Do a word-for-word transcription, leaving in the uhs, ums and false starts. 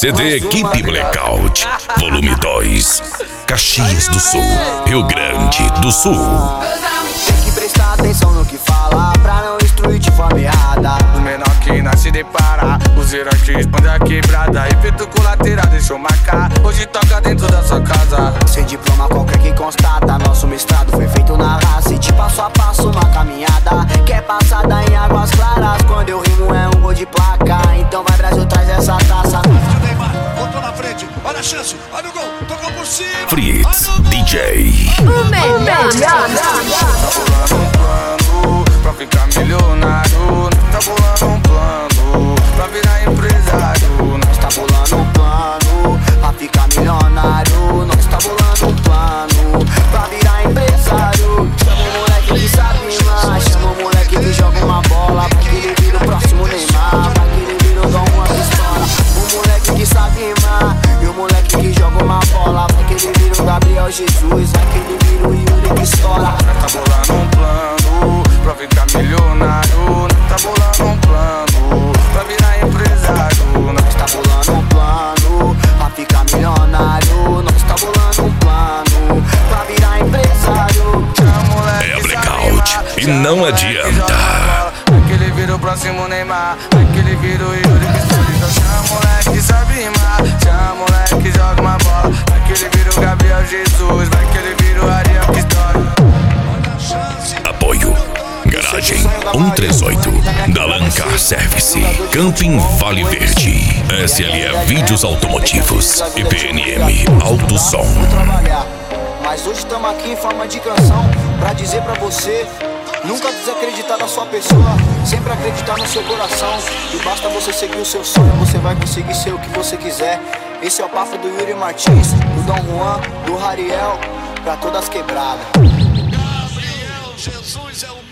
C D Equipe Blackout, volume dois. Caxias do Sul, Rio Grande do Sul. Tem que prestar atenção no que fala, pra não instruir de forma errada. O menor que nasce depara, o zero aqui expande a quebrada. Efeito colateral, deixou marcar, hoje toca dentro da sua casa. Sem diploma qualquer que constata, nosso mestrado foi feito na raça. E de passo a passo uma caminhada, que é passada em águas claras. Quando eu rimo é um gol de placa, então vai Brasil, traz essa taça. O Neymar botou na frente, olha a chance, olha o gol, tocou por cima. Fritz, D J. O melhor. Tá bolando um plano pra ficar milionário. Tá bolando um plano pra virar empresário. Nós tá bolando um plano pra ficar milionário. Nós tá bolando um plano pra virar empresário. Chama o moleque que sabe rimar, chama o moleque que joga uma bola, pra que ele vira o próximo Neymar, pra que ele vira o Dom Juan pistola. O moleque que sabe rimar e o moleque que joga uma bola, pra que ele vira o Gabriel Jesus, vai que ele vira o Yuri que estoura. Nós tá bolando um plano pra ficar milionário. Nós tá bolando um plano pra virar empresário. Nós tá bolando um plano pra ficar milionário. Nós tá bolando um plano pra virar empresário. É Blackout e não adianta. Vai que ele vira o próximo Neymar, vai que ele vira o Yuri que estoura. Então chama o moleque que sabe rimar, chama o moleque que joga uma bola, vai que ele vira o Gabriel Jesus, vai que ele vira o Ariel que estoura. Apoio Garagem cento e trinta e oito da Lancar Service, Camping Vale Verde, S L E Vídeos Automotivos e P N M Alto Som. Mas hoje estamos aqui em forma de canção pra dizer pra você: nunca desacreditar da sua pessoa, sempre acreditar no seu coração. E basta você seguir o seu sonho, você vai conseguir ser o que você quiser. Esse é o papo do Yuri Martins, do Dom Juan, do Rariel, pra todas quebradas. Gabriel Jesus é o